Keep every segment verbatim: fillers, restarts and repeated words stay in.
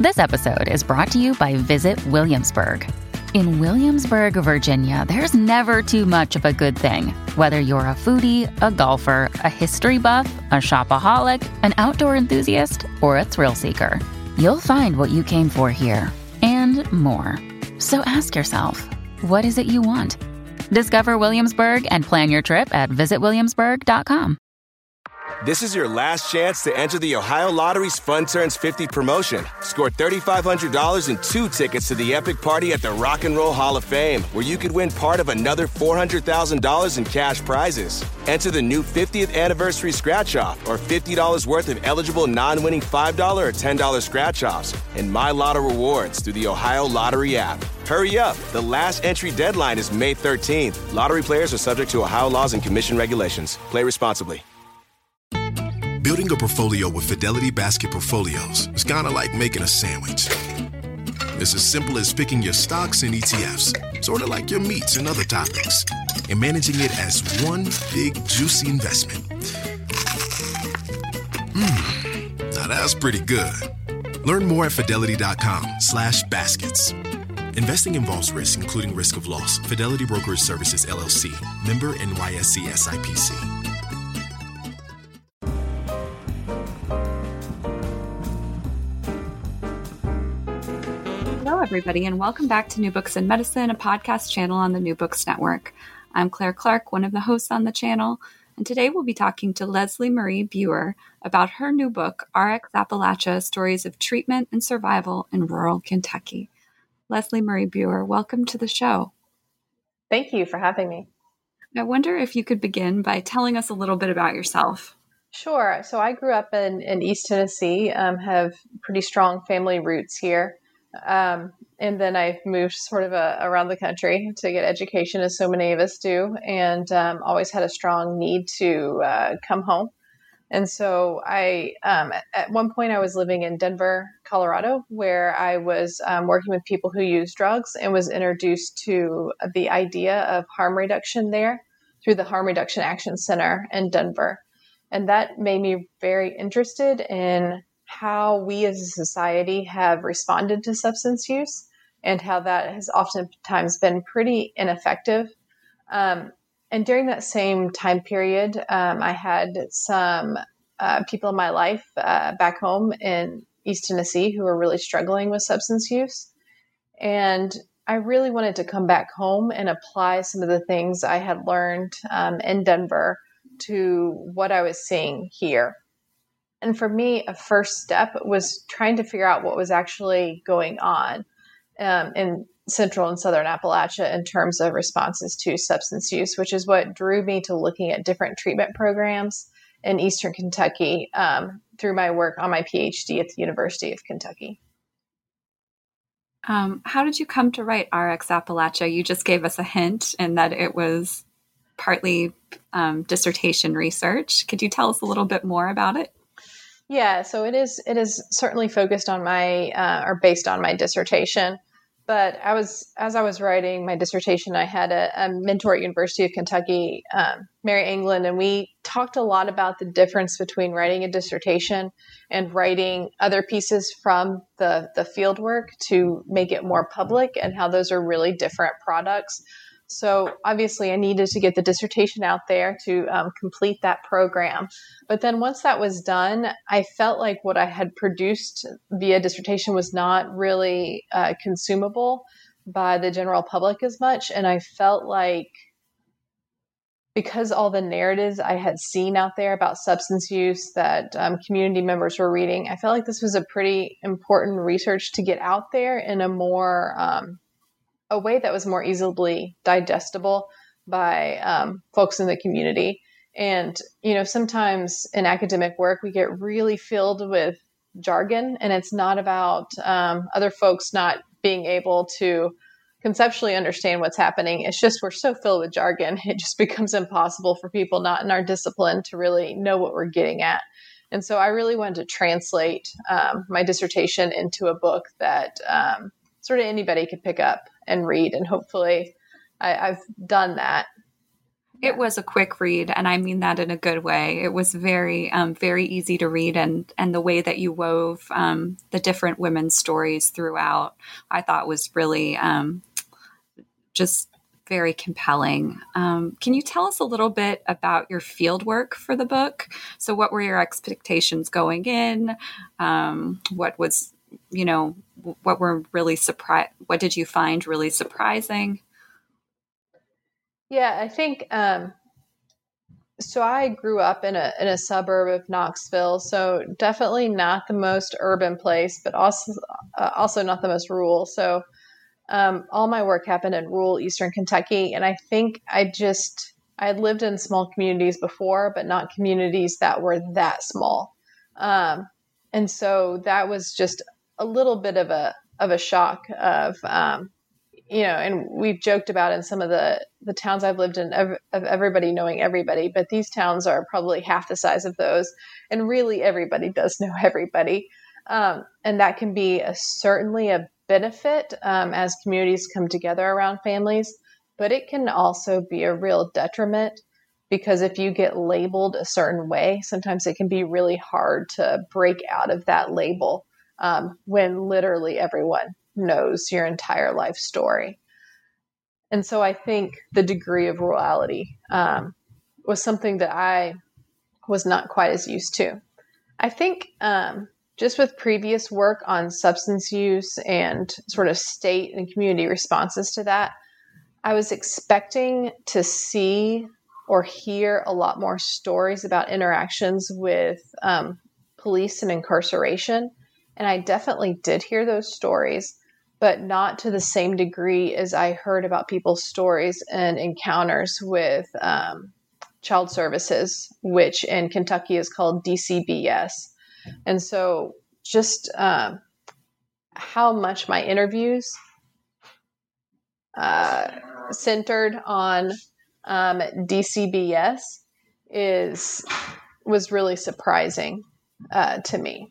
This episode is brought to you by Visit Williamsburg. In Williamsburg, Virginia, there's never too much of a good thing. Whether you're a foodie, a golfer, a history buff, a shopaholic, an outdoor enthusiast, or a thrill seeker, you'll find what you came for here and more. So ask yourself, what is it you want? Discover Williamsburg and plan your trip at visit williamsburg dot com. This is your last chance to enter the Ohio Lottery's Fun Turns fifty promotion. Score three thousand five hundred dollars and two tickets to the epic party at the Rock and Roll Hall of Fame, where you could win part of another four hundred thousand dollars in cash prizes. Enter the new fiftieth anniversary scratch-off or fifty dollars worth of eligible non-winning five dollars or ten dollars scratch-offs and My Lotto rewards through the Ohio Lottery app. Hurry up. The last entry deadline is May thirteenth. Lottery players are subject to Ohio laws and commission regulations. Play responsibly. Building a portfolio with Fidelity Basket Portfolios is kind of like making a sandwich. It's as simple as picking your stocks and E T Fs, sort of like your meats and other toppings, and managing it as one big, juicy investment. Mmm, now that's pretty good. Learn more at fidelity.com slash baskets. Investing involves risk, including risk of loss. Fidelity Brokerage Services, L L C. Member N Y S E S I P C. Hello, everybody, and welcome back to New Books in Medicine, a podcast channel on the New Books Network. I'm Claire Clark, one of the hosts on the channel, and today we'll be talking to Leslie Marie Buer about her new book, R X Appalachia, Stories of Treatment and Survival in Rural Kentucky. Leslie Marie Buer, welcome to the show. Thank you for having me. I wonder if you could begin by telling us a little bit about yourself. Sure. So I grew up in, in East Tennessee, um, have pretty strong family roots here. Um, and then I've moved sort of a, around the country to get education, as so many of us do, and um, always had a strong need to uh, come home. And so I, um, at one point I was living in Denver, Colorado, where I was um, working with people who use drugs and was introduced to the idea of harm reduction there through the Harm Reduction Action Center in Denver. And that made me very interested in how we as a society have responded to substance use and how that has oftentimes been pretty ineffective. Um, and during that same time period, um, I had some uh, people in my life uh, back home in East Tennessee who were really struggling with substance use. And I really wanted to come back home and apply some of the things I had learned um, in Denver to what I was seeing here. And for me, a first step was trying to figure out what was actually going on um, in Central and Southern Appalachia in terms of responses to substance use, which is what drew me to looking at different treatment programs in Eastern Kentucky um, through my work on my PhD at the University of Kentucky. Um, how did you come to write R X Appalachia? You just gave us a hint in that it was partly um, dissertation research. Could you tell us a little bit more about it? Yeah, so it is it is certainly focused on my, uh, or based on my dissertation. But I was, as I was writing my dissertation, I had a, a mentor at University of Kentucky, um, Mary England, and we talked a lot about the difference between writing a dissertation and writing other pieces from the, the field work to make it more public, and how those are really different products. So obviously I needed to get the dissertation out there to um, complete that program. But then once that was done, I felt like what I had produced via dissertation was not really uh, consumable by the general public as much. And I felt like because all the narratives I had seen out there about substance use that um, community members were reading, I felt like this was a pretty important research to get out there in a more um, a way that was more easily digestible by um, folks in the community. And, you know, sometimes in academic work, we get really filled with jargon, and it's not about um, other folks not being able to conceptually understand what's happening. It's just we're so filled with jargon, it just becomes impossible for people not in our discipline to really know what we're getting at. And so I really wanted to translate um, my dissertation into a book that um, sort of anybody could pick up and read. And hopefully I, I've done that. It was a quick read, and I mean that in a good way. It was very, um, very easy to read, and and the way that you wove um, the different women's stories throughout, I thought was really um, just very compelling. Um, can you tell us a little bit about your field work for the book? So, what were your expectations going in? Um, what was, you know, what were really surprised? What did you find really surprising? Yeah, I think, um, so I grew up in a in a suburb of Knoxville, so definitely not the most urban place, but also uh, also not the most rural. So um, all my work happened in rural Eastern Kentucky, and I think I just I had lived in small communities before, but not communities that were that small, um, and so that was just a little bit of a of a shock of. Um, You know, and we've joked about in some of the, the towns I've lived in of, of everybody knowing everybody, but these towns are probably half the size of those. And really everybody does know everybody. Um, and that can be a, certainly a benefit um, as communities come together around families, but it can also be a real detriment because if you get labeled a certain way, sometimes it can be really hard to break out of that label um, when literally everyone knows your entire life story. And so I think the degree of rurality um, was something that I was not quite as used to. I think um, just with previous work on substance use and sort of state and community responses to that, I was expecting to see or hear a lot more stories about interactions with um, police and incarceration. And I definitely did hear those stories, but not to the same degree as I heard about people's stories and encounters with um, child services, which in Kentucky is called D C B S. And so just um, how much my interviews uh, centered on um, D C B S is was really surprising uh, to me.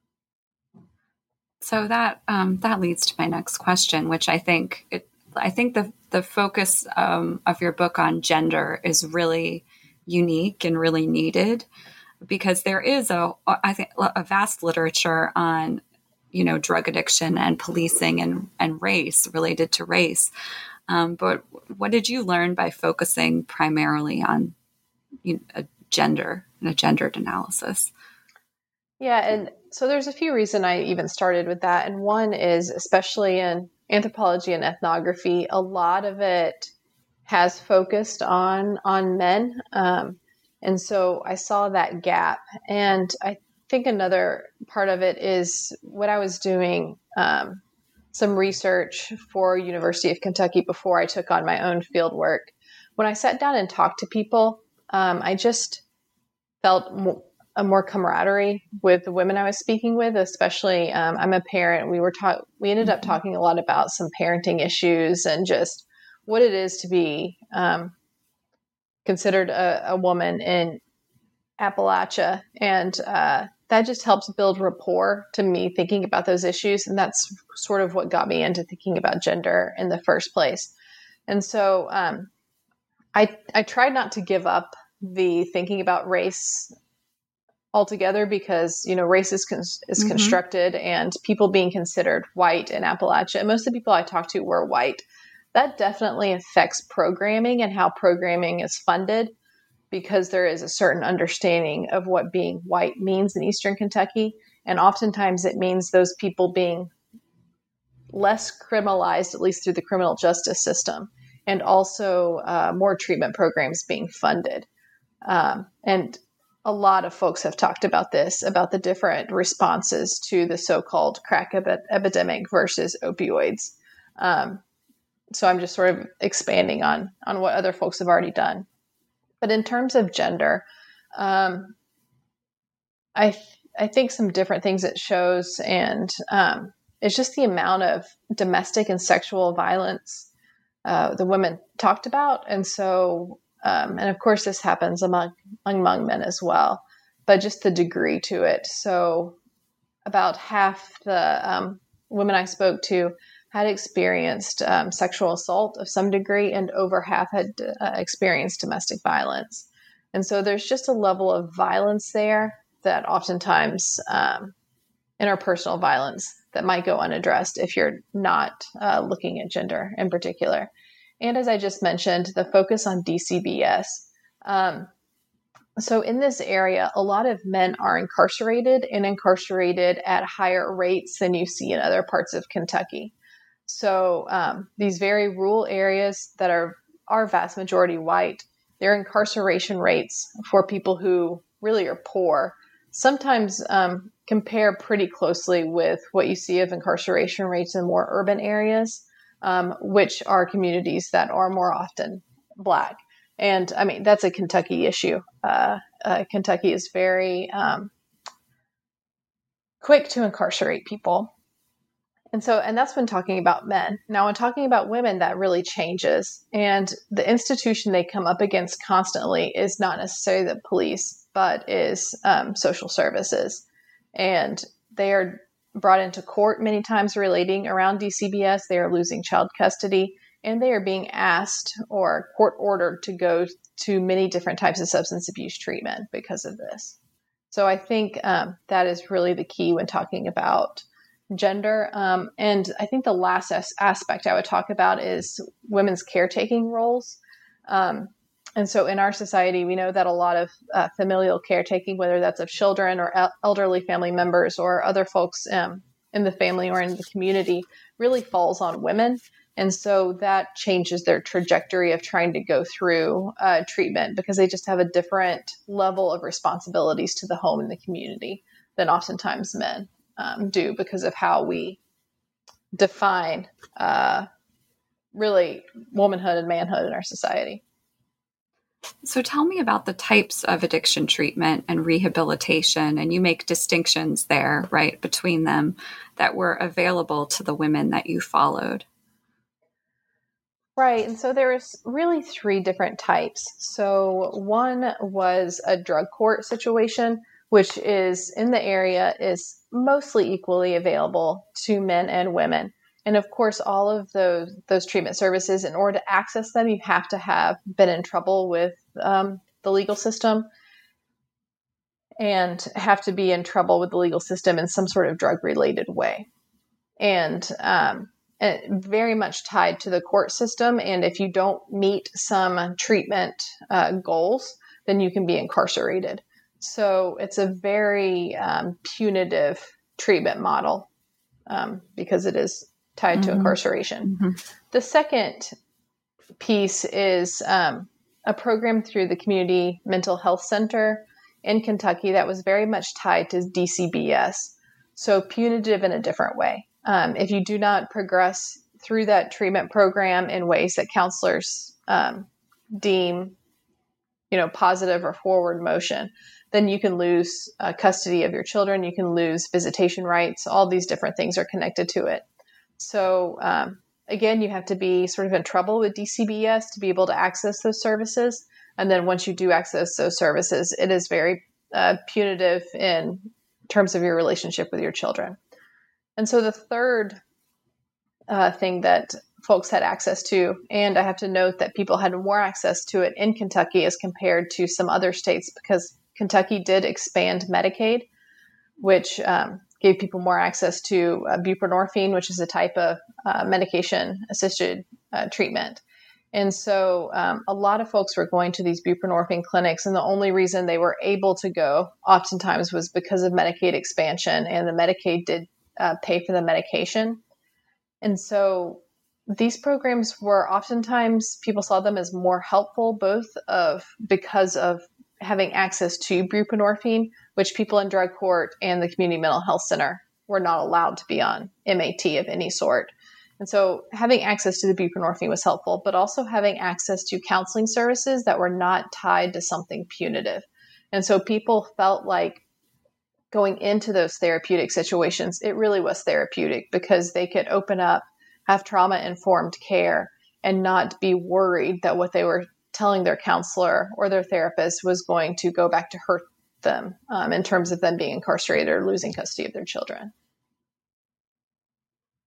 So that um, that leads to my next question, which I think it, I think the the focus um, of your book on gender is really unique and really needed because there is a I think a vast literature on you know drug addiction and policing and and race related to race. Um, but what did you learn by focusing primarily on you know, a gender and a gendered analysis? Yeah, and so there's a few reasons I even started with that. And one is, especially in anthropology and ethnography, a lot of it has focused on on men. Um, and so I saw that gap. And I think another part of it is what I was doing um, some research for University of Kentucky before I took on my own field work. When I sat down and talked to people, um, I just felt more a more camaraderie with the women I was speaking with, especially um, I'm a parent. We were ta- we ended up talking a lot about some parenting issues and just what it is to be um, considered a, a woman in Appalachia. And uh, that just helps build rapport to me thinking about those issues. And that's sort of what got me into thinking about gender in the first place. And so um, I, I tried not to give up the thinking about race altogether because, you know, race is, con- is mm-hmm. constructed and people being considered white in Appalachia. Most of the people I talked to were white. That definitely affects programming and how programming is funded because there is a certain understanding of what being white means in Eastern Kentucky. And oftentimes it means those people being less criminalized, at least through the criminal justice system, and also uh, more treatment programs being funded. Um, and a lot of folks have talked about this, about the different responses to the so-called crack ep- epidemic versus opioids. Um, so I'm just sort of expanding on, on what other folks have already done. But in terms of gender, um, I th- I think some different things it shows, and um, it's just the amount of domestic and sexual violence uh, the women talked about. And so Um, and of course, this happens among, among men as well, but just the degree to it. So about half the um, women I spoke to had experienced um, sexual assault of some degree, and over half had uh, experienced domestic violence. And so there's just a level of violence there that oftentimes um, interpersonal violence that might go unaddressed if you're not uh, looking at gender in particular. And as I just mentioned, the focus on D C B S. Um, so in this area, a lot of men are incarcerated and incarcerated at higher rates than you see in other parts of Kentucky. So um, these very rural areas that are, are vast majority white, their incarceration rates for people who really are poor sometimes um, compare pretty closely with what you see of incarceration rates in more urban areas, um, which are communities that are more often Black. And I mean, that's a Kentucky issue. Uh, uh, Kentucky is very um, quick to incarcerate people. And so, and that's when talking about men. Now, when talking about women, that really changes. And the institution they come up against constantly is not necessarily the police, but is um, social services. And they are brought into court many times relating around D C B S. They are losing child custody, and they are being asked or court ordered to go to many different types of substance abuse treatment because of this. So I think um, that is really the key when talking about gender. Um, and I think the last as- aspect I would talk about is women's caretaking roles. Um, and so in our society, we know that a lot of uh, familial caretaking, whether that's of children or el- elderly family members or other folks um, in the family or in the community, really falls on women. And so that changes their trajectory of trying to go through uh, treatment because they just have a different level of responsibilities to the home and the community than oftentimes men um, do because of how we define uh, really womanhood and manhood in our society. So tell me about the types of addiction treatment and rehabilitation, and you make distinctions there, right, between them that were available to the women that you followed. Right. And so there was really three different types. So one was a drug court situation, which is in the area is mostly equally available to men and women. And of course, all of those those treatment services, in order to access them, you have to have been in trouble with um, the legal system and have to be in trouble with the legal system in some sort of drug-related way. And um, and very much tied to the court system. And if you don't meet some treatment uh, goals, then you can be incarcerated. So it's a very um, punitive treatment model um, because it is tied mm-hmm. to incarceration. Mm-hmm. The second piece is um, a program through the Community Mental Health Center in Kentucky that was very much tied to D C B S. So punitive in a different way. Um, if you do not progress through that treatment program in ways that counselors um, deem, you know, positive or forward motion, then you can lose uh, custody of your children. You can lose visitation rights. All these different things are connected to it. So um, again, you have to be sort of in trouble with D C B S to be able to access those services. And then once you do access those services, it is very uh, punitive in terms of your relationship with your children. And so the third uh, thing that folks had access to, and I have to note that people had more access to it in Kentucky as compared to some other states because Kentucky did expand Medicaid, which um, gave people more access to uh, buprenorphine, which is a type of uh, medication-assisted uh, treatment. And so um, a lot of folks were going to these buprenorphine clinics, and the only reason they were able to go oftentimes was because of Medicaid expansion, and the Medicaid did uh, pay for the medication. And so these programs were oftentimes, people saw them as more helpful, both of because of having access to buprenorphine, which people in drug court and the Community Mental Health Center were not allowed to be on M A T of any sort. And so having access to the buprenorphine was helpful, but also having access to counseling services that were not tied to something punitive. And so people felt like going into those therapeutic situations, it really was therapeutic because they could open up, have trauma-informed care, and not be worried that what they were telling their counselor or their therapist was going to go back to hurt them um, in terms of them being incarcerated or losing custody of their children.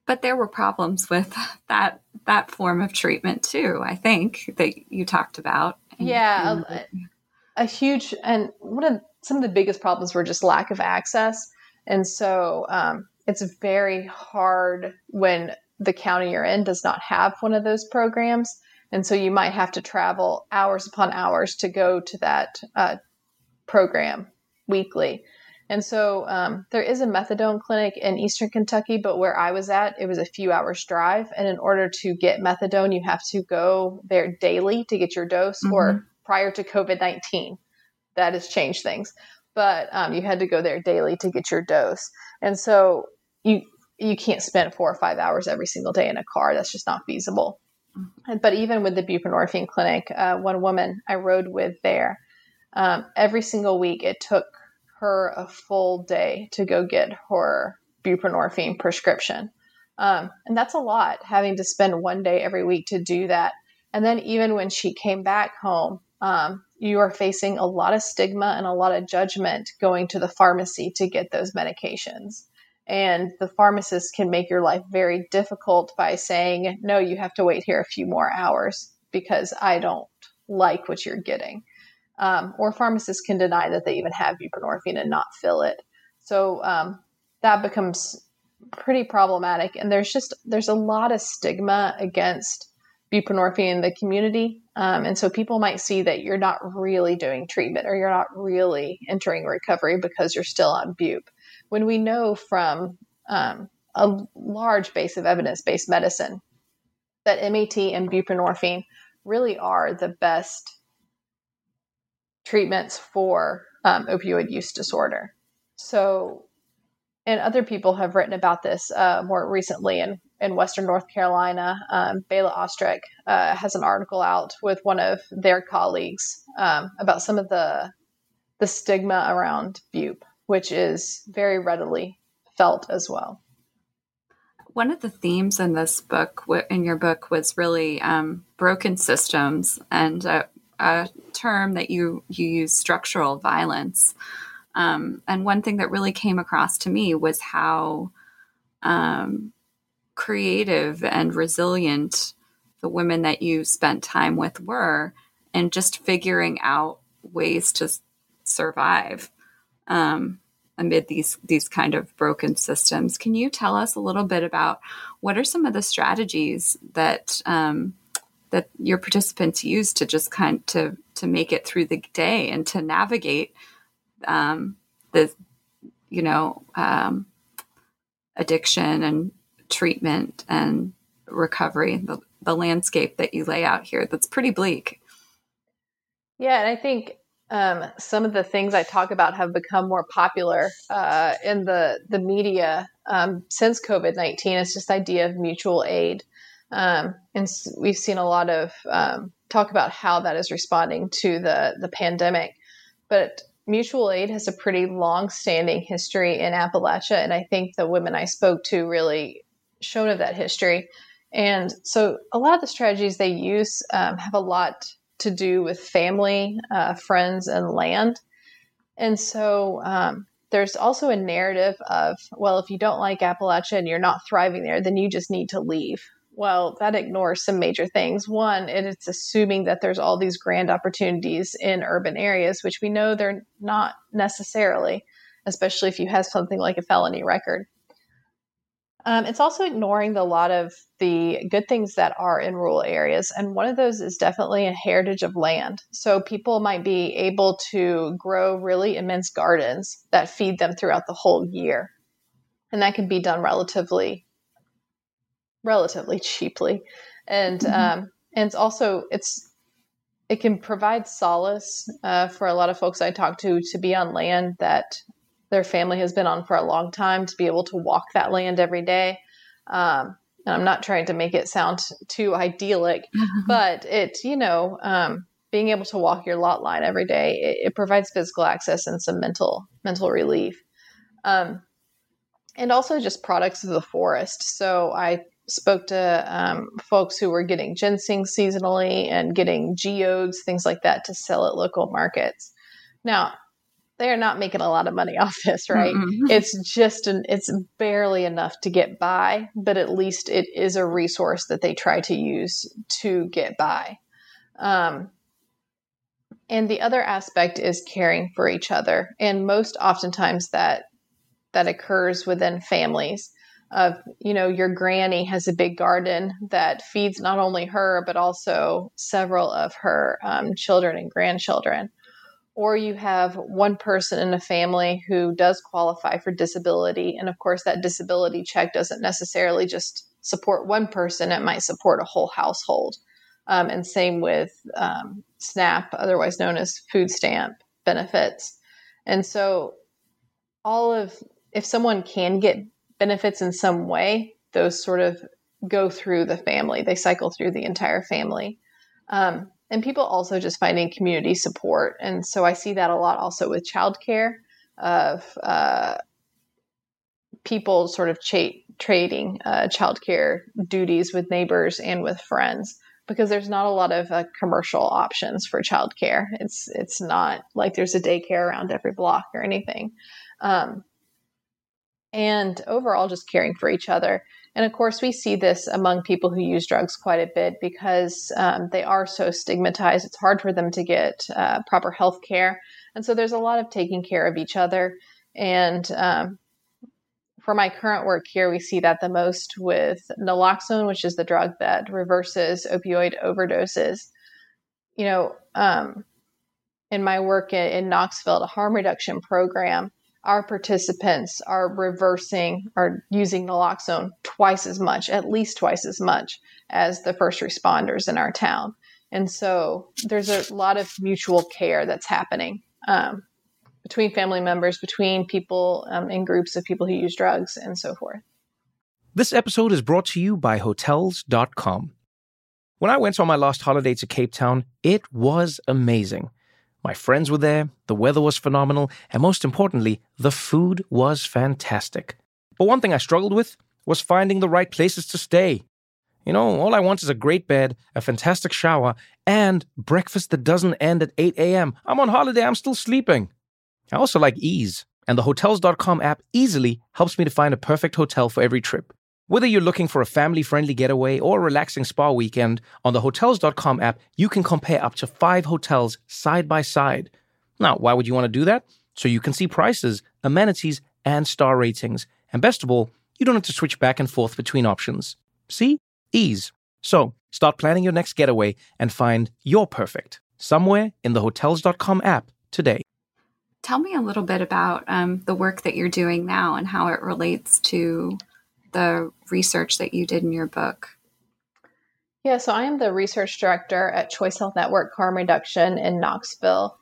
But there were problems with that that form of treatment too, I think, that you talked about. Yeah, a, a huge, and one of some of the biggest problems were just lack of access. And so um, it's very hard when the county you're in does not have one of those programs. And so you might have to travel hours upon hours to go to that uh, program weekly. And so um, there is a methadone clinic in Eastern Kentucky, but where I was at, it was a few hours drive. And in order to get methadone, you have to go there daily to get your dose, mm-hmm. or prior to COVID nineteen. That has changed things. But um, you had to go there daily to get your dose. And so you you can't spend four or five hours every single day in a car. That's just not feasible. Mm-hmm. But even with the buprenorphine clinic, uh, one woman I rode with there, um, every single week it took her a full day to go get her buprenorphine prescription. Um, and that's a lot, having to spend one day every week to do that. And then even when she came back home, um, you are facing a lot of stigma and a lot of judgment going to the pharmacy to get those medications. And the pharmacist can make your life very difficult by saying, no, you have to wait here a few more hours because I don't like what you're getting. Um, or pharmacists can deny that they even have buprenorphine and not fill it. So um, that becomes pretty problematic. And there's just, there's a lot of stigma against buprenorphine in the community. Um, and so people might see that you're not really doing treatment or you're not really entering recovery because you're still on bupe. When we know from um, a large base of evidence-based medicine that M A T and buprenorphine really are the best treatments for um, opioid use disorder. So, and other people have written about this uh, more recently in, in Western North Carolina. Um, Bela Ostrek uh, has an article out with one of their colleagues um, about some of the the stigma around bupe, which is very readily felt as well. One of the themes in this book, in your book, was really um, broken systems, and uh, a term that you, you use, structural violence. Um, and one thing that really came across to me was how um, creative and resilient the women that you spent time with were, and just figuring out ways to survive um, amid these these kind of broken systems. Can you tell us a little bit about what are some of the strategies that um, that your participants use to just kind of, to to make it through the day and to navigate um, the you know um, addiction and treatment and recovery, the, the landscape that you lay out here that's pretty bleak. Yeah, and I think um, some of the things I talk about have become more popular uh, in the the media um, since COVID nineteen. It's just the idea of mutual aid. Um, and we've seen a lot of um, talk about how that is responding to the, the pandemic. But mutual aid has a pretty long-standing history in Appalachia, and I think the women I spoke to really showed of that history. And so a lot of the strategies they use um, have a lot to do with family, uh, friends, and land. And so um, there's also a narrative of, well, if you don't like Appalachia and you're not thriving there, then you just need to leave. Well, that ignores some major things. One, it's assuming that there's all these grand opportunities in urban areas, which we know they're not necessarily, especially if you have something like a felony record. Um, it's also ignoring the lot of the good things that are in rural areas. And one of those is definitely a heritage of land. So people might be able to grow really immense gardens that feed them throughout the whole year. And that can be done relatively relatively cheaply. And, mm-hmm. um, and it's also, it's, it can provide solace, uh, for a lot of folks I talk to, to be on land that their family has been on for a long time, to be able to walk that land every day. Um, and I'm not trying to make it sound too idyllic, mm-hmm. but it, you know, um, being able to walk your lot line every day, it, it provides physical access and some mental, mental relief. Um, and also just products of the forest. So I spoke to um, folks who were getting ginseng seasonally and getting geodes, things like that, to sell at local markets. Now, they are not making a lot of money off this, right? Mm-mm. It's just an, it's barely enough to get by, but at least it is a resource that they try to use to get by. Um, and the other aspect is caring for each other. And most oftentimes that, that occurs within families of, you know, your granny has a big garden that feeds not only her, but also several of her um, children and grandchildren. Or you have one person in a family who does qualify for disability. And of course, that disability check doesn't necessarily just support one person. It might support a whole household. Um, and same with um, SNAP, otherwise known as food stamp benefits. And so all of, if someone can get benefits in some way, those sort of go through the family. They cycle through the entire family. Um, And people also just finding community support. And so I see that a lot also with childcare, of uh, people sort of cha- trading uh, childcare duties with neighbors and with friends, because there's not a lot of uh, commercial options for childcare. It's it's not like there's a daycare around every block or anything. Um, and overall, just caring for each other. And of course, we see this among people who use drugs quite a bit because um, they are so stigmatized. It's hard for them to get uh, proper health care. And so there's a lot of taking care of each other. And um, for my current work here, we see that the most with naloxone, which is the drug that reverses opioid overdoses. You know, um, in my work in, in Knoxville, the harm reduction program, our participants are reversing or using naloxone twice as much, at least twice as much as the first responders in our town. And so there's a lot of mutual care that's happening um, between family members, between people um, in groups of people who use drugs and so forth. This episode is brought to you by Hotels dot com. When I went on my last holiday to Cape Town, it was amazing. My friends were there, the weather was phenomenal, and most importantly, the food was fantastic. But one thing I struggled with was finding the right places to stay. You know, all I want is a great bed, a fantastic shower, and breakfast that doesn't end at eight a.m. I'm on holiday, I'm still sleeping. I also like ease, and the Hotels dot com app easily helps me to find a perfect hotel for every trip. Whether you're looking for a family-friendly getaway or a relaxing spa weekend, on the Hotels dot com app, you can compare up to five hotels side by side. Now, why would you want to do that? So you can see prices, amenities, and star ratings. And best of all, you don't have to switch back and forth between options. See? Ease. So, start planning your next getaway and find your perfect somewhere in the Hotels dot com app today. Tell me a little bit about um, the work that you're doing now and how it relates to the research that you did in your book. Yeah, so I am the research director at Choice Health Network Harm Reduction in Knoxville.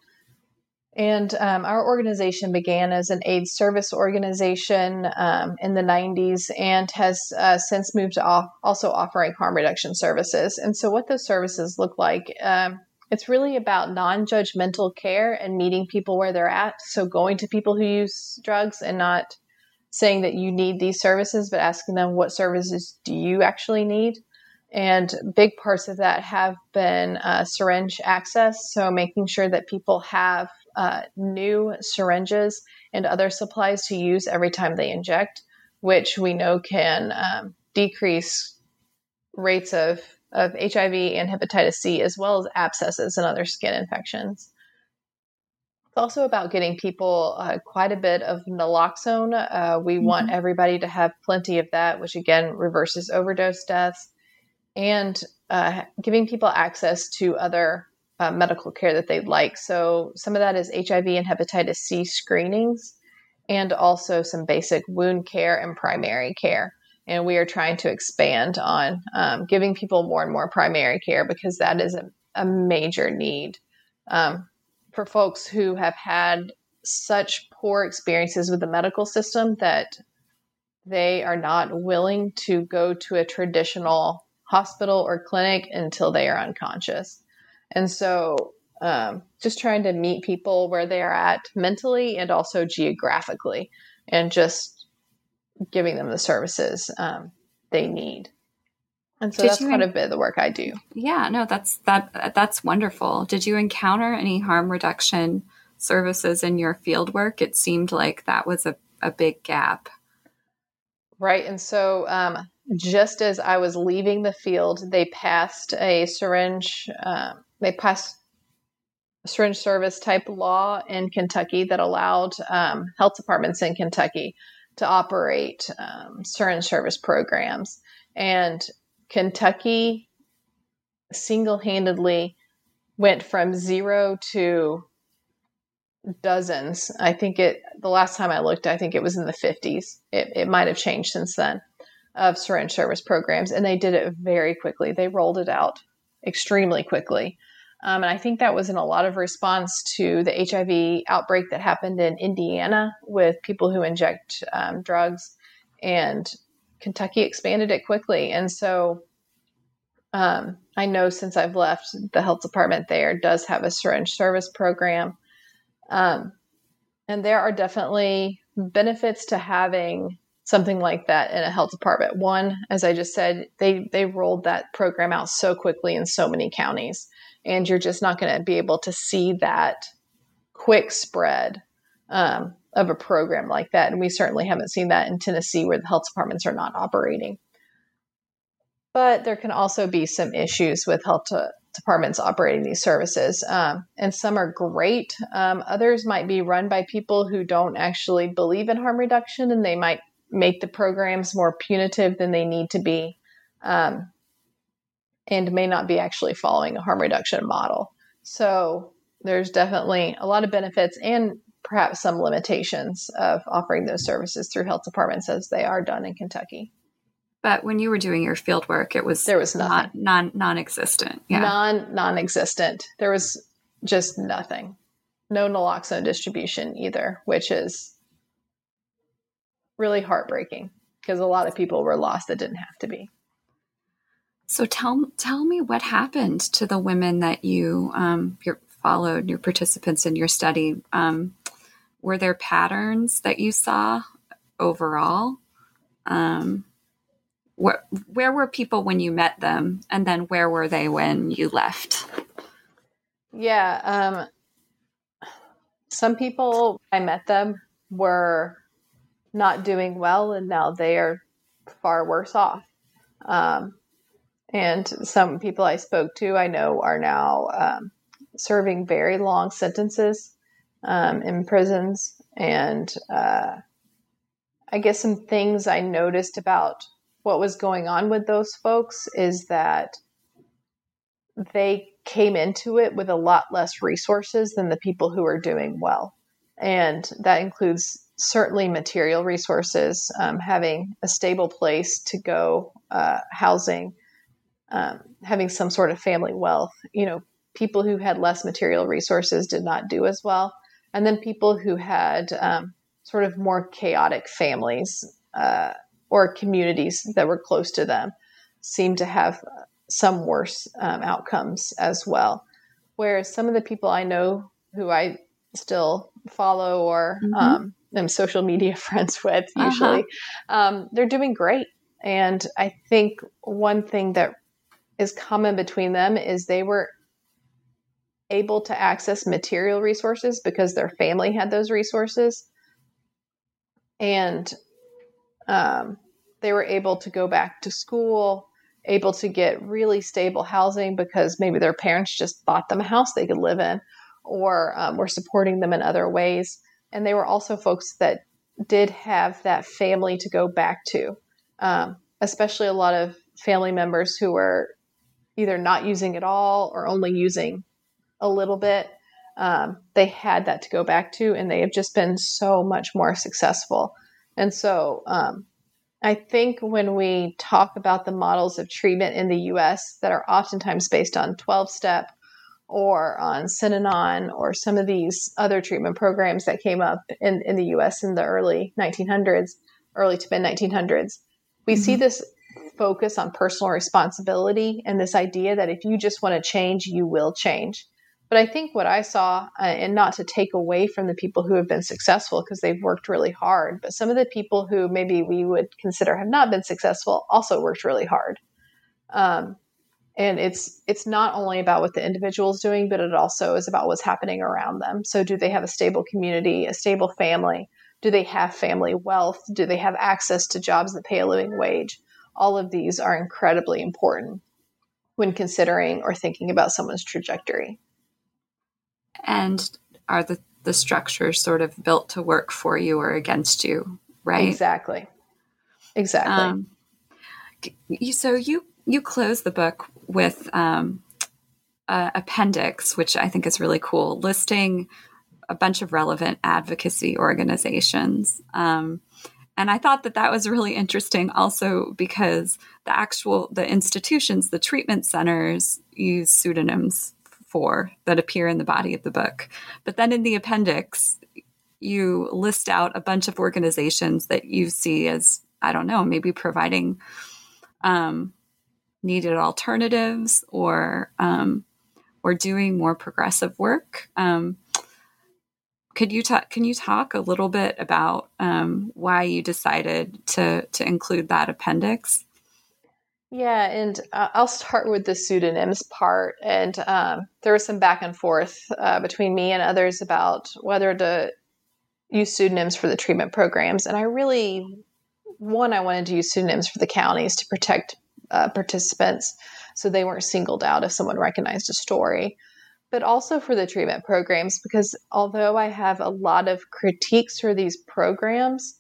And um, our organization began as an AIDS service organization um, in the nineties and has uh, since moved to off, also offering harm reduction services. And so what those services look like, um, it's really about non-judgmental care and meeting people where they're at. So going to people who use drugs and not saying that you need these services, but asking them, what services do you actually need? And big parts of that have been uh, syringe access. So making sure that people have uh, new syringes and other supplies to use every time they inject, which we know can um, decrease rates of, of H I V and hepatitis C, as well as abscesses and other skin infections. It's also about getting people uh, quite a bit of naloxone. Uh, we mm-hmm. want everybody to have plenty of that, which again reverses overdose deaths, and uh, giving people access to other uh, medical care that they'd like. So some of that is H I V and hepatitis C screenings, and also some basic wound care and primary care. And we are trying to expand on um, giving people more and more primary care, because that is a, a major need. Um, for folks who have had such poor experiences with the medical system that they are not willing to go to a traditional hospital or clinic until they are unconscious. And so um, just trying to meet people where they are at mentally and also geographically, and just giving them the services um, they need. And so Did that's quite en- a bit of the work I do. Yeah, no, that's that. That's wonderful. Did you encounter any harm reduction services in your field work, it seemed like that was a, a big gap. Right. And so um, just as I was leaving the field, they passed a syringe, uh, they passed a syringe service type law in Kentucky that allowed um, health departments in Kentucky to operate um, syringe service programs. And Kentucky single-handedly went from zero to dozens. I think it, the last time I looked, I think it was in the fifties. It, it might have changed since then, of syringe service programs. And they did it very quickly. They rolled it out extremely quickly. Um, and I think that was in a lot of response to the H I V outbreak that happened in Indiana with people who inject um, drugs. And Kentucky expanded it quickly. And so um, I know since I've left, the health department there does have a syringe service program. Um, and there are definitely benefits to having something like that in a health department. One, as I just said, they, they rolled that program out so quickly in so many counties, and you're just not going to be able to see that quick spread um, of a program like that. And we certainly haven't seen that in Tennessee, where the health departments are not operating. But there can also be some issues with health to, departments operating these services. Um, and some are great. Um, others might be run by people who don't actually believe in harm reduction, and they might make the programs more punitive than they need to be, um, and may not be actually following a harm reduction model. So there's definitely a lot of benefits and perhaps some limitations of offering those services through health departments as they are done in Kentucky. But when you were doing your field work, it was there was nothing, non, non non-existent. Yeah. Non non-existent. There was just nothing. No naloxone distribution either, which is really heartbreaking because a lot of people were lost that didn't have to be. So tell tell me what happened to the women that you um, your, followed, your participants in your study. Um, were there patterns that you saw overall? Um, Where, where were people when you met them, and then where were they when you left? Yeah. Um, some people, I met them, were not doing well, and now they are far worse off. Um, and some people I spoke to, I know, are now um, serving very long sentences um, in prisons. And uh, I guess some things I noticed about what was going on with those folks is that they came into it with a lot less resources than the people who are doing well. And that includes certainly material resources, um, having a stable place to go, uh, housing, um, having some sort of family wealth. You know, people who had less material resources did not do as well. And then people who had um, sort of more chaotic families, uh, or communities that were close to them seem to have some worse um, outcomes as well. Whereas some of the people I know who I still follow or mm-hmm. um, am social media friends with usually, uh-huh. um, they're doing great. And I think one thing that is common between them is they were able to access material resources because their family had those resources. And um, they were able to go back to school, able to get really stable housing because maybe their parents just bought them a house they could live in, or um, were supporting them in other ways. And they were also folks that did have that family to go back to, um, especially a lot of family members who were either not using at all or only using a little bit. Um, they had that to go back to, and they have just been so much more successful. And so um, I think when we talk about the models of treatment in the U S that are oftentimes based on twelve-step or on Synanon or some of these other treatment programs that came up in, in the U S in the early nineteen hundreds, early to mid nineteen hundreds, we mm-hmm. see this focus on personal responsibility and this idea that if you just want to change, you will change. But I think what I saw, uh, and not to take away from the people who have been successful because they've worked really hard, but some of the people who maybe we would consider have not been successful also worked really hard. Um, And it's it's not only about what the individual is doing, but it also is about what's happening around them. So do they have a stable community, a stable family? Do they have family wealth? Do they have access to jobs that pay a living wage? All of these are incredibly important when considering or thinking about someone's trajectory. And are the, the structures sort of built to work for you or against you, right? Exactly. Exactly. Um, you, so you you close the book with um, an appendix, which I think is really cool, listing a bunch of relevant advocacy organizations. Um, and I thought that that was really interesting also because the actual, the institutions, the treatment centers use pseudonyms for that appear in the body of the book. But then in the appendix, you list out a bunch of organizations that you see as, I don't know, maybe providing um, needed alternatives or um, or doing more progressive work. Um, could you talk? Can you talk a little bit about um, why you decided to to include that appendix? Yeah, and uh, I'll start with the pseudonyms part. And um, there was some back and forth uh, between me and others about whether to use pseudonyms for the treatment programs. And I really, one, I wanted to use pseudonyms for the counties to protect uh, participants so they weren't singled out if someone recognized a story, but also for the treatment programs, because although I have a lot of critiques for these programs,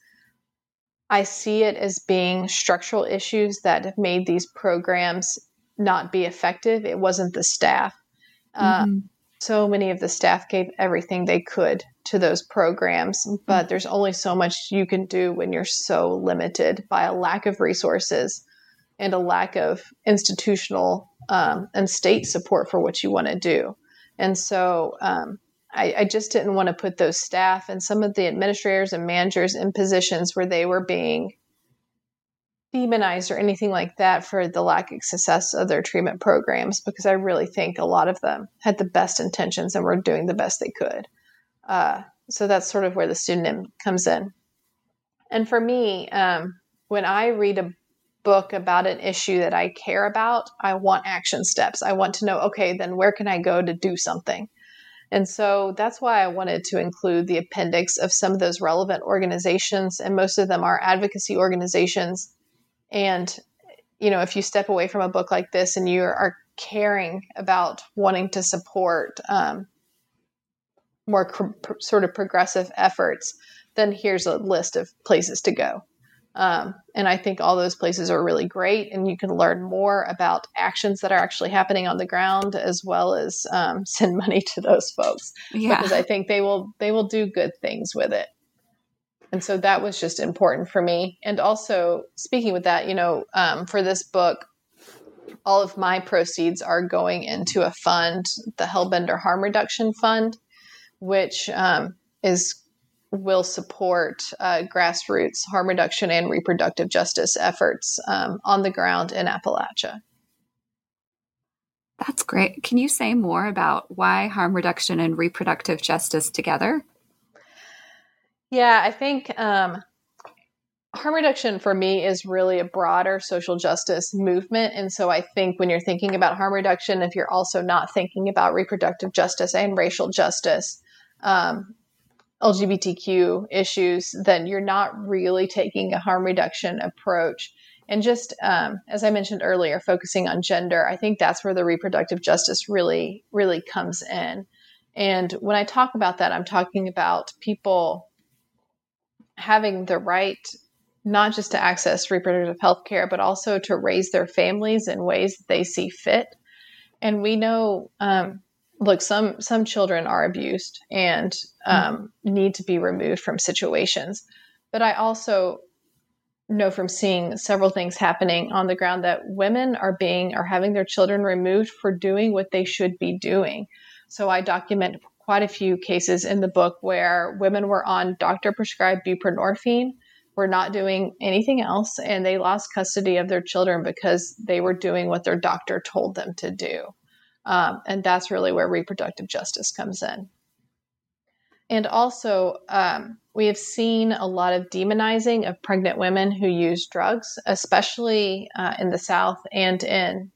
I see it as being structural issues that have made these programs not be effective. It wasn't the staff. Mm-hmm. Uh, so many of the staff gave everything they could to those programs, but mm-hmm. there's only so much you can do when you're so limited by a lack of resources and a lack of institutional um, and state support for what you want to do. And so um, I, I just didn't want to put those staff and some of the administrators and managers in positions where they were being demonized or anything like that for the lack of success of their treatment programs, because I really think a lot of them had the best intentions and were doing the best they could. Uh, so that's sort of where the pseudonym comes in. And for me, um, when I read a book about an issue that I care about, I want action steps. I want to know, okay, then where can I go to do something? And so that's why I wanted to include the appendix of some of those relevant organizations, and most of them are advocacy organizations. And, you know, if you step away from a book like this and you are caring about wanting to support um, more cr- sort of progressive efforts, then here's a list of places to go. Um, and I think all those places are really great, and you can learn more about actions that are actually happening on the ground, as well as um, send money to those folks, yeah. because I think they will they will do good things with it. And so that was just important for me. And also, speaking with that, you know, um, for this book, all of my proceeds are going into a fund, the Hellbender Harm Reduction Fund, which um, is will support uh, grassroots harm reduction and reproductive justice efforts um, on the ground in Appalachia. That's great. Can you say more about why harm reduction and reproductive justice together? Yeah, I think um, harm reduction for me is really a broader social justice movement. And so I think when you're thinking about harm reduction, if you're also not thinking about reproductive justice and racial justice, um, L G B T Q issues, then you're not really taking a harm reduction approach. And just um, as I mentioned earlier, focusing on gender, I think that's where the reproductive justice really, really comes in. And when I talk about that, I'm talking about people having the right not just to access reproductive health care, but also to raise their families in ways that they see fit. And we know, um, look, some some children are abused and um, need to be removed from situations. But I also know from seeing several things happening on the ground that women are being are having their children removed for doing what they should be doing. So I document quite a few cases in the book where women were on doctor-prescribed buprenorphine, were not doing anything else, and they lost custody of their children because they were doing what their doctor told them to do. Um, and that's really where reproductive justice comes in. And also, um, we have seen a lot of demonizing of pregnant women who use drugs, especially uh, in the South and in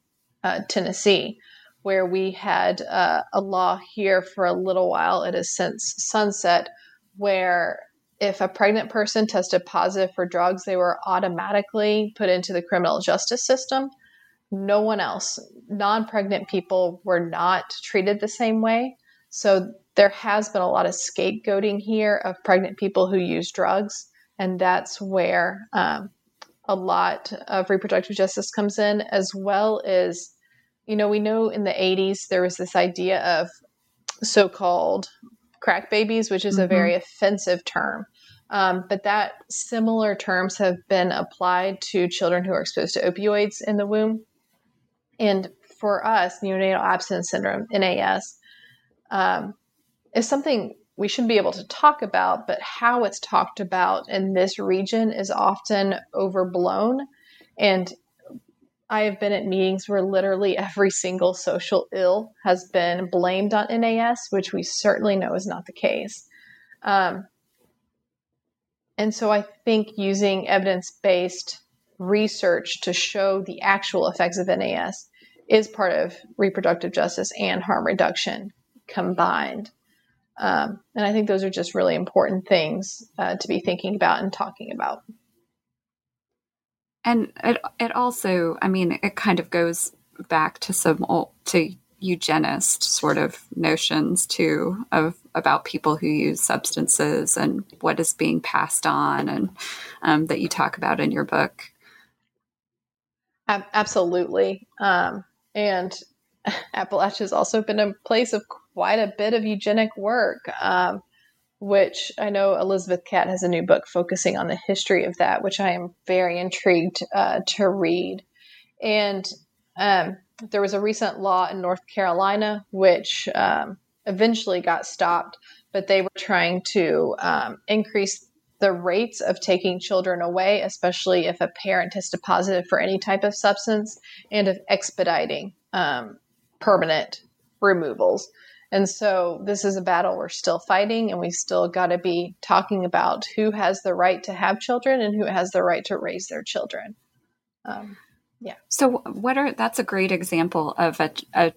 uh, Tennessee, where we had uh, a law here for a little while. It has since sunset, where if a pregnant person tested positive for drugs, they were automatically put into the criminal justice system. No one else, non-pregnant people, were not treated the same way. So there has been a lot of scapegoating here of pregnant people who use drugs. And that's where um, a lot of reproductive justice comes in, as well as, you know, we know in the eighties, there was this idea of so-called crack babies, which is mm-hmm. a very offensive term. Um, but that similar terms have been applied to children who are exposed to opioids in the womb. And for us, neonatal abstinence syndrome, N A S, um, is something we should be able to talk about, but how it's talked about in this region is often overblown. And I have been at meetings where literally every single social ill has been blamed on N A S, which we certainly know is not the case. Um, and so I think using evidence-based research to show the actual effects of N A S is part of reproductive justice and harm reduction combined. Um, and I think those are just really important things uh, to be thinking about and talking about. And it it also, I mean, it kind of goes back to some old, to eugenist sort of notions too, of about people who use substances and what is being passed on, and um, that you talk about in your book. Absolutely. Um, and Appalachia has also been a place of quite a bit of eugenic work, um, which I know Elizabeth Catt has a new book focusing on the history of that, which I am very intrigued uh, to read. And um, there was a recent law in North Carolina, which um, eventually got stopped, but they were trying to um, increase the rates of taking children away, especially if a parent tested positive for any type of substance, and of expediting um, permanent removals. And so this is a battle we're still fighting, and we still got to be talking about who has the right to have children and who has the right to raise their children. Um, yeah. So what are, that's a great example of a, a,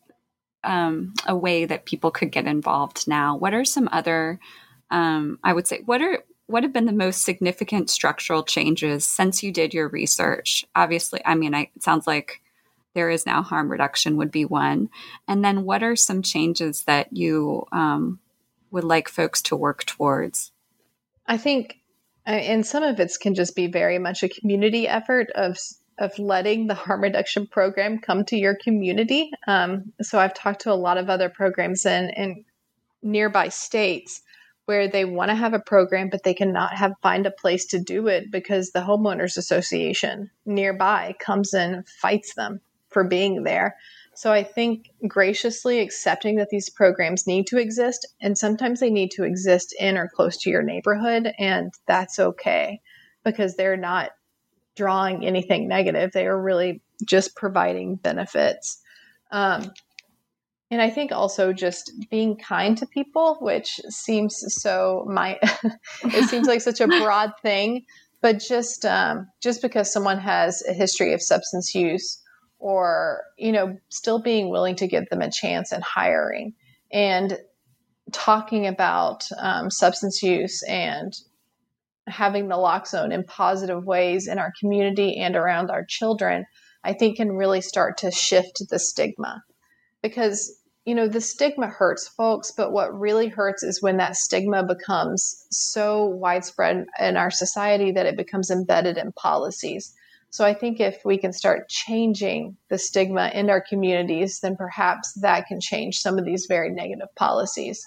um, a way that people could get involved now. What are some other, um, I would say, what are, what have been the most significant structural changes since you did your research? Obviously, I mean, I, it sounds like there is now harm reduction would be one. And then what are some changes that you um, would like folks to work towards? I think, and some of it can just be very much a community effort of of letting the harm reduction program come to your community. Um, so I've talked to a lot of other programs in, in nearby states where they want to have a program, but they cannot have find a place to do it because the homeowners association nearby comes in and fights them for being there. So I think graciously accepting that these programs need to exist, and sometimes they need to exist in or close to your neighborhood, and that's okay because they're not drawing anything negative. They are really just providing benefits. Um, and I think also just being kind to people, which seems so my, it seems like such a broad thing, but just, um, just because someone has a history of substance use, or, you know, still being willing to give them a chance and hiring and talking about um, substance use and having naloxone in positive ways in our community and around our children, I think can really start to shift the stigma. Because, you know, the stigma hurts folks, but what really hurts is when that stigma becomes so widespread in our society that it becomes embedded in policies. So I think if we can start changing the stigma in our communities, then perhaps that can change some of these very negative policies.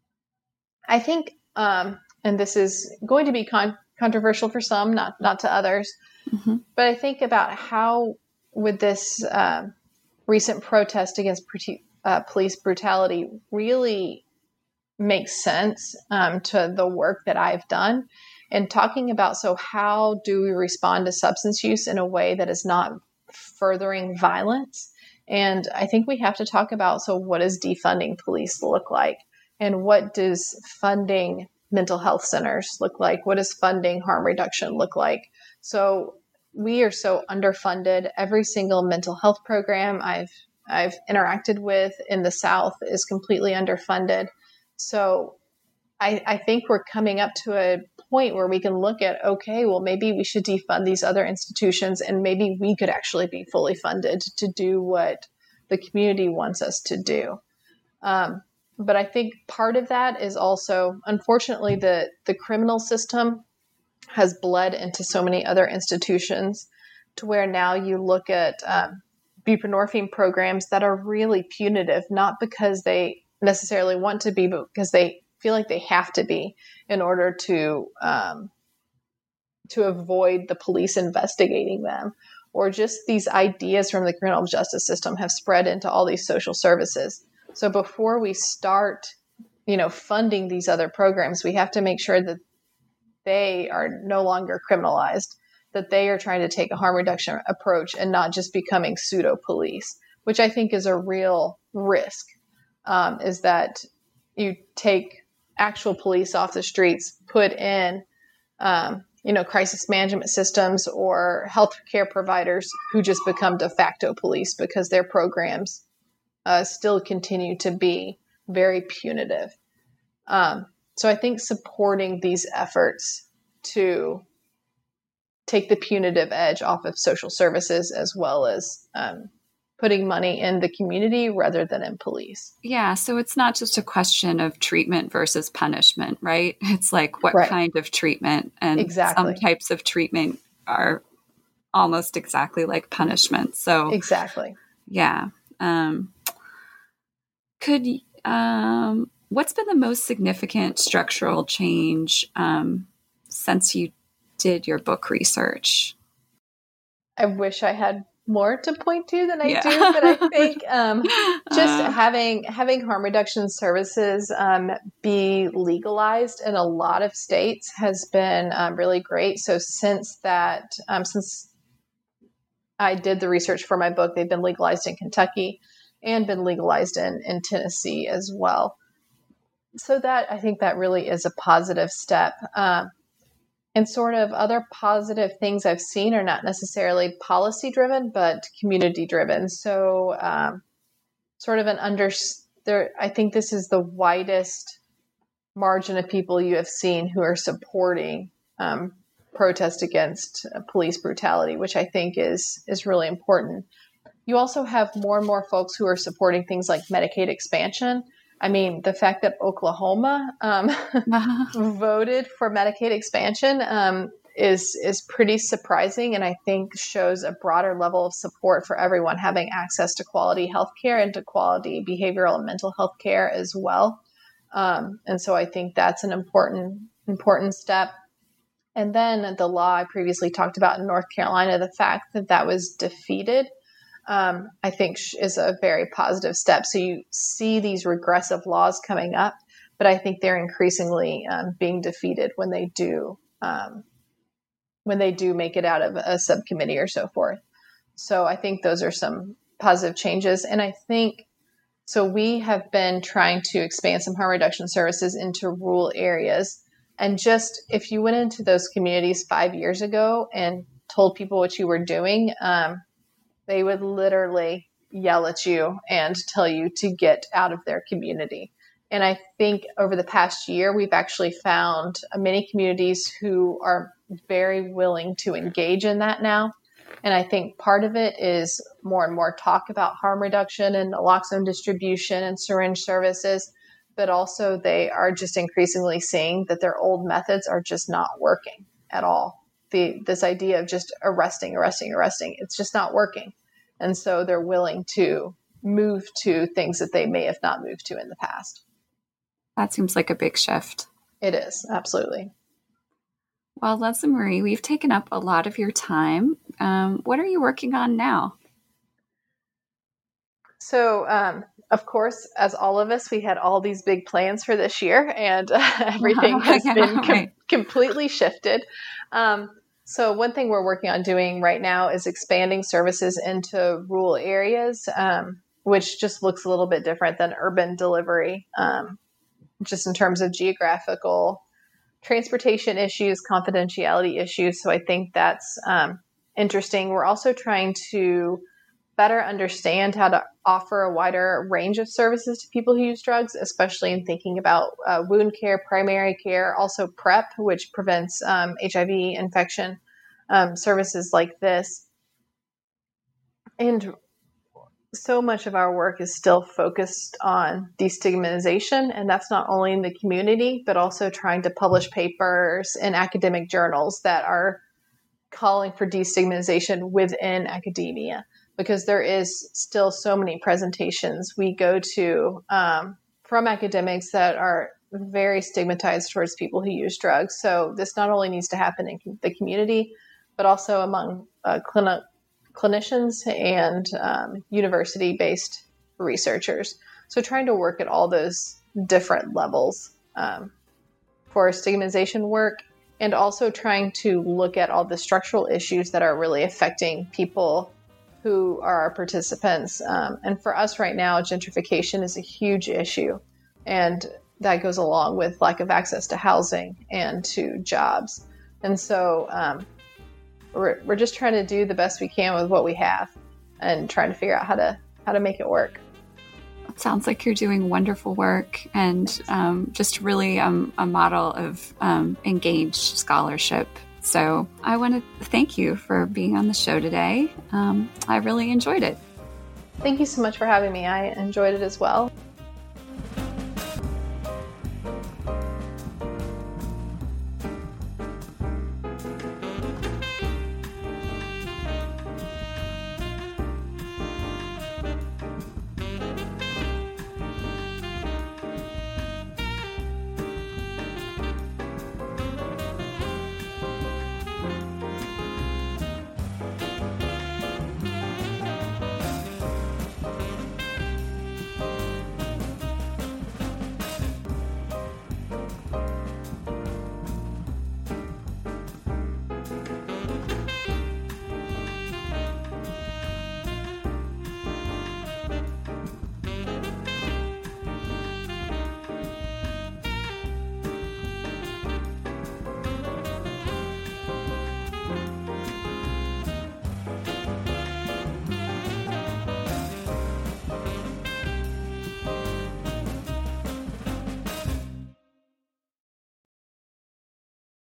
I think, um, and this is going to be con- controversial for some, not not to others, mm-hmm. but I think about how would this uh, recent protest against pre- uh, police brutality really make sense um, to the work that I've done. And talking about, so how do we respond to substance use in a way that is not furthering violence? And I think we have to talk about, so what does defunding police look like? And what does funding mental health centers look like? What does funding harm reduction look like? So we are so underfunded. Every single mental health program I've I've interacted with in the South is completely underfunded. So I, I think we're coming up to a point where we can look at, okay, well, maybe we should defund these other institutions, and maybe we could actually be fully funded to do what the community wants us to do. Um, but I think part of that is also, unfortunately, the, the criminal system has bled into so many other institutions to where now you look at um, buprenorphine programs that are really punitive, not because they necessarily want to be, but because they feel like they have to be in order to um, to avoid the police investigating them. Or just these ideas from the criminal justice system have spread into all these social services. So before we start, you know, funding these other programs, we have to make sure that they are no longer criminalized, that they are trying to take a harm reduction approach and not just becoming pseudo police, which I think is a real risk, um, is that you take actual police off the streets, put in, um, you know, crisis management systems or healthcare providers who just become de facto police because their programs uh, still continue to be very punitive. Um, so I think supporting these efforts to take the punitive edge off of social services, as well as um, putting money in the community rather than in police. Yeah. So it's not just a question of treatment versus punishment, right? It's like what right. kind of treatment, and exactly. some types of treatment are almost exactly like punishment. So exactly. Yeah. Um, could, um, what's been the most significant structural change um, since you did your book research? I wish I had more to point to than I yeah. do, but I think um, just uh, having having harm reduction services um, be legalized in a lot of states has been um, really great. So since that, um, since I did the research for my book, they've been legalized in Kentucky and been legalized in, in Tennessee as well. So that, I think that really is a positive step. Um, And sort of other positive things I've seen are not necessarily policy driven, but community driven. So um, sort of an under there, I think this is the widest margin of people you have seen who are supporting um, protest against uh, police brutality, which I think is is really important. You also have more and more folks who are supporting things like Medicaid expansion. I mean, the fact that Oklahoma um, uh-huh. voted for Medicaid expansion um, is is pretty surprising, and I think shows a broader level of support for everyone having access to quality health care and to quality behavioral and mental health care as well. Um, and so I think that's an important important step. And then the law I previously talked about in North Carolina, the fact that that was defeated, Um, I think is a very positive step. So you see these regressive laws coming up, but I think they're increasingly um, being defeated when they do um, when they do make it out of a subcommittee or so forth. So I think those are some positive changes. And I think so. We have been trying to expand some harm reduction services into rural areas. And just if you went into those communities five years ago and told people what you were doing, um, they would literally yell at you and tell you to get out of their community. And I think over the past year, we've actually found many communities who are very willing to engage in that now. And I think part of it is more and more talk about harm reduction and naloxone distribution and syringe services, but also they are just increasingly seeing that their old methods are just not working at all. The, this idea of just arresting, arresting, arresting, it's just not working. And so they're willing to move to things that they may have not moved to in the past. That seems like a big shift. It is, absolutely. Well, Leslie Marie, we've taken up a lot of your time. Um, what are you working on now? So, um, of course, as all of us, we had all these big plans for this year, and uh, everything has yeah, been com- right. completely shifted. Um, So one thing we're working on doing right now is expanding services into rural areas, um, which just looks a little bit different than urban delivery, um, just in terms of geographical transportation issues, confidentiality issues. So I think that's um, interesting. We're also trying to better understand how to offer a wider range of services to people who use drugs, especially in thinking about uh, wound care, primary care, also PrEP, which prevents um, H I V infection, um, services like this. And so much of our work is still focused on destigmatization, and that's not only in the community, but also trying to publish papers in academic journals that are calling for destigmatization within academia, because there is still so many presentations we go to um, from academics that are very stigmatized towards people who use drugs. So this not only needs to happen in the community, but also among uh, clinical clinicians and um, university-based researchers. So trying to work at all those different levels um, for stigmatization work, and also trying to look at all the structural issues that are really affecting people who are our participants. Um, and for us right now, gentrification is a huge issue, and that goes along with lack of access to housing and to jobs. And so um, We're, we're just trying to do the best we can with what we have and trying to figure out how to how to make it work. It sounds like you're doing wonderful work and um, just really um, a model of um, engaged scholarship. So I want to thank you for being on the show today. Um, I really enjoyed it. Thank you so much for having me. I enjoyed it as well.